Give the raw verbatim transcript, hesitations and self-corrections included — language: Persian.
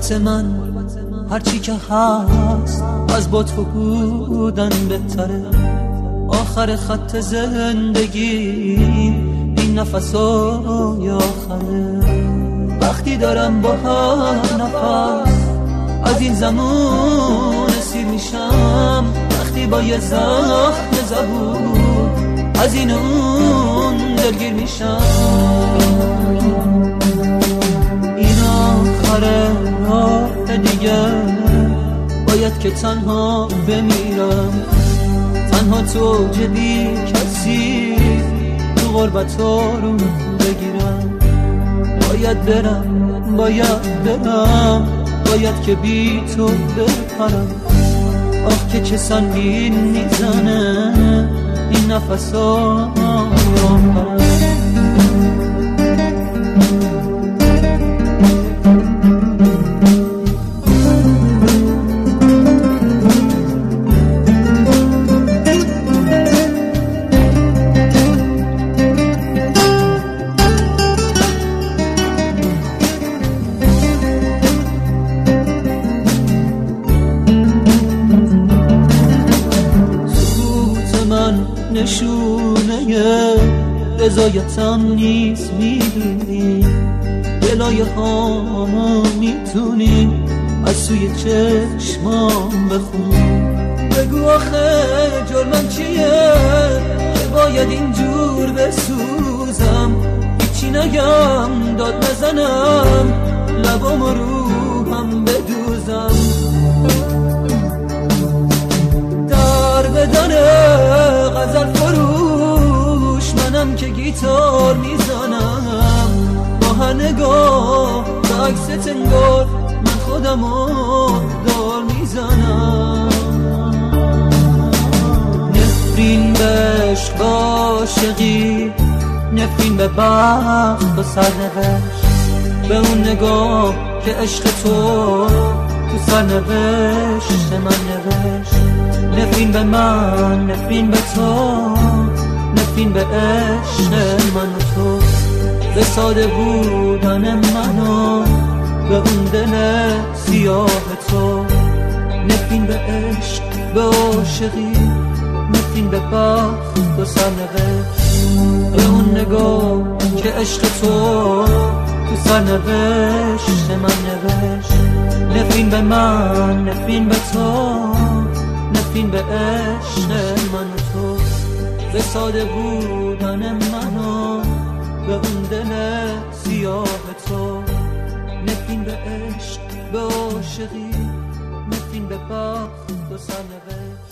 البته من هرچی که هست از با تو بودن بهتره. آخر خط زندگی این نفسای آخره. وقتی دارم با هر نفس از این زمان سیر میشم، وقتی با یه زخم زبون از این اون دلگیر میشم. این آخره راه دیگه باید که تنها بمیرم، تنها تو جدی کسی تو غربت رو بگیرم. باید برم باید برم باید که بی تو بپرم. آخ که چه سنگین میزنه این نفس ها نشونه رضایتم نیست. میدونی دلای هامو میتونی از سوی چشمام بخونی. بگو آخه جرمم چیه که باید اینجور بسوزم؟ هیچی نگم داد نزنم لبام رو هم بدوزم. در بدن غزل فروش منم که گیتار میزنم. با هر نگاه به عکست انگار من خودمو دار میزنم. نفرین به عشق عاشقی، نفرین به بخت و سرنوشت، به اون نگاه که عشق تو تو سرنوشت من نوشت. نفرین به من نفرین به تو، نفرین به عشق من و تو، به ساده بودن منو به اون دل سیاه تو. نفرین به عشق به عاشقی، نفرین به بخت و سرنوشت، به اون نگاه که عشق تو تو سرنوشت من نوشت. نفرین به من نفرین به تو، نفرین به عشق من و تو، به ساده بودن منو به اون دل سیاه تو. نفرین به عشق به عاشقی، نفرین به بخت و سرنوشت.